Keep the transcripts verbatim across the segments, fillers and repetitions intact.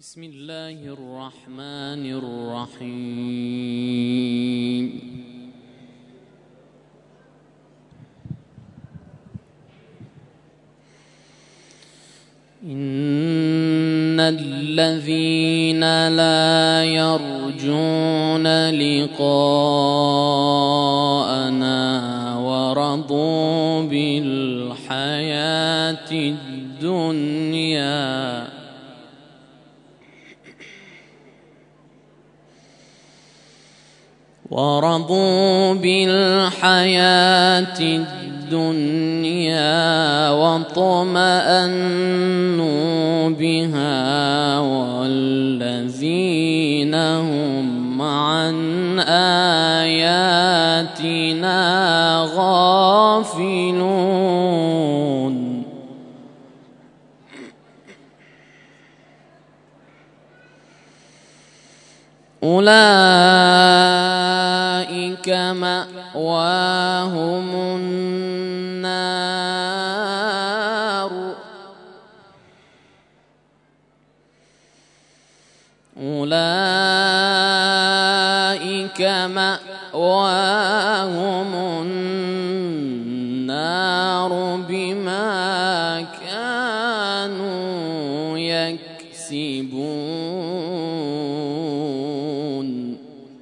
بسم الله الرحمن الرحيم. إن الذين لا يرجون لقاءنا ورضوا بالحياة الدنيا ورضوا بالحياة الدنيا واطمأنوا بها والذين هم عن آياتنا غافلون أولئك مأواهم النار أولئك مأواهم النار بما كانوا يكسبون.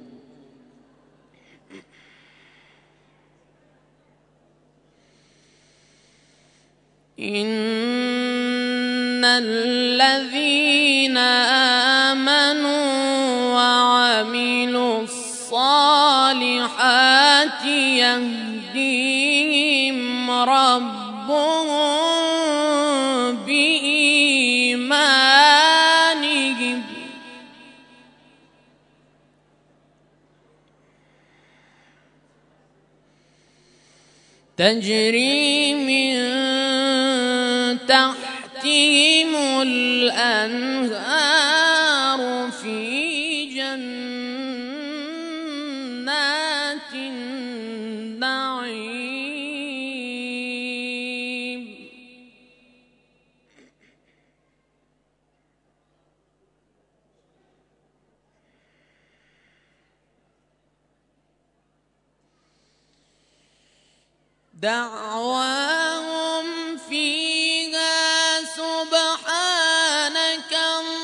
إن الذين آمنوا وعملوا الصالحات يهديهم ربهم بإيمانهم تجري من تحتهم الأنهار في جنات النعيم. دعواهم فيها سبحانك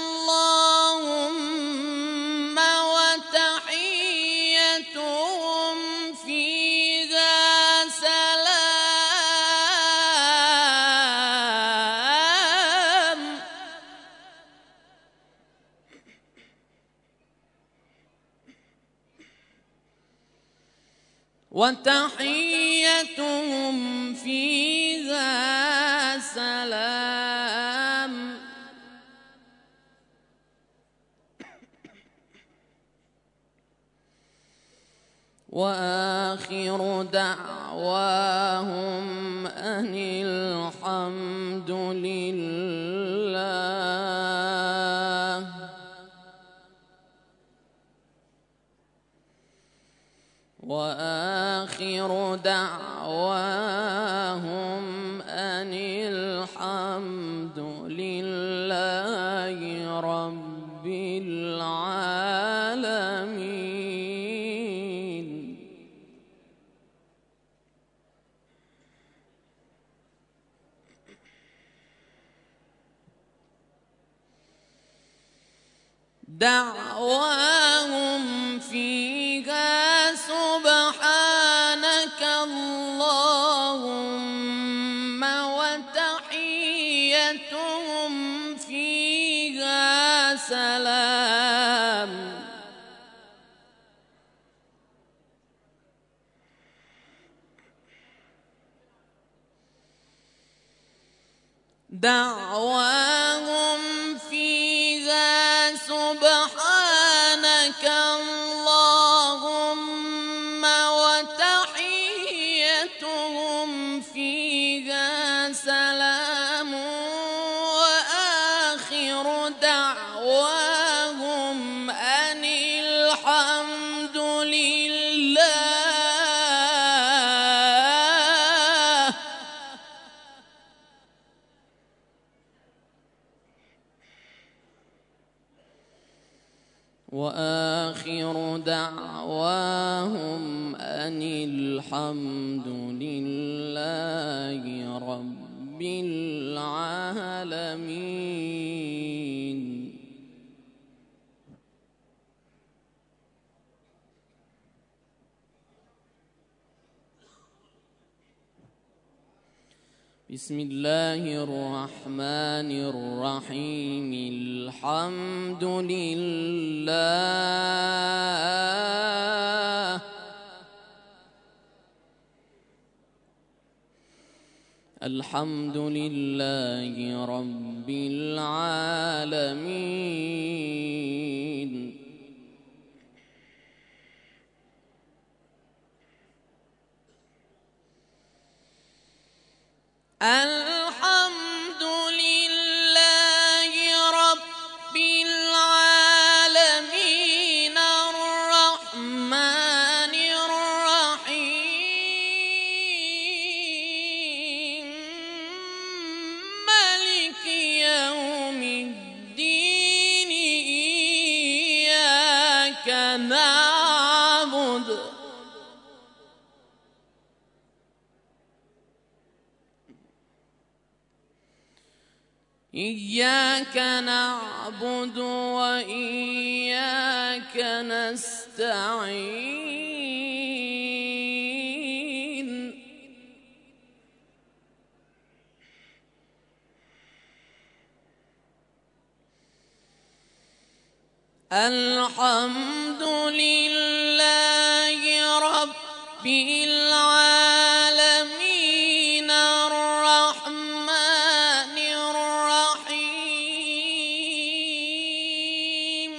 اللهم وتحيتهم فيها سلام. وتحيتهم فيها سلام. وآخر دعواهم أن الحمد لله وآخر دعواهم أن الحمد لله رب العالمين. دعواهم فيها سبحانك اللهم وتحيتهم فيها سلام. دعواهم فيها سبحانك اللهم وتحيتهم فيها سلام. وآخر دعواهم أن الحمد لله وآخر دعواهم أن الحمد لله رب العالمين. بسم الله الرحمن الرحيم. الحمد لله الحمد لله رب العالمين. الحمد لله رب العالمين الرحمن الرحيم مالك يوم الدين إياك نعبد إياك نعبد وإياك نستعين. الحمد لله رب العالمين الرحمن الرحيم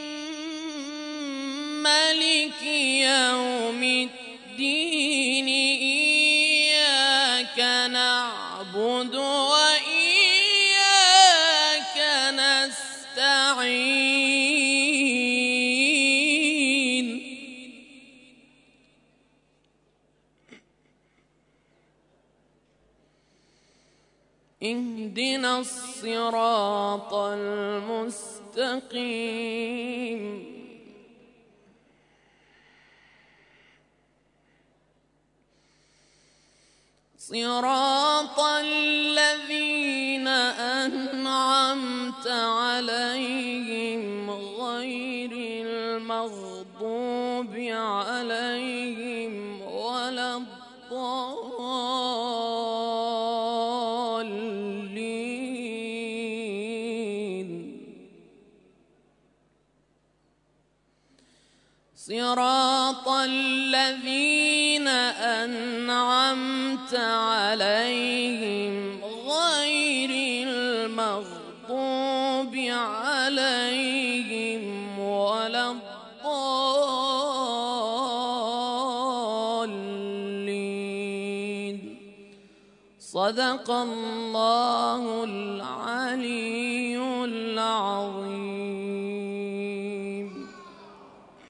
مالك يوم الدين إياك نعبد وإياك نستعين. اهدنا الصراط المستقيم صراط الذين أنعمت عليهم غير المغضوب عليهم ولا الضالين. صراط الذين أنعمت عليهم غير المغضوب عليهم ولا الضالين. صدق الله العلي العظيم.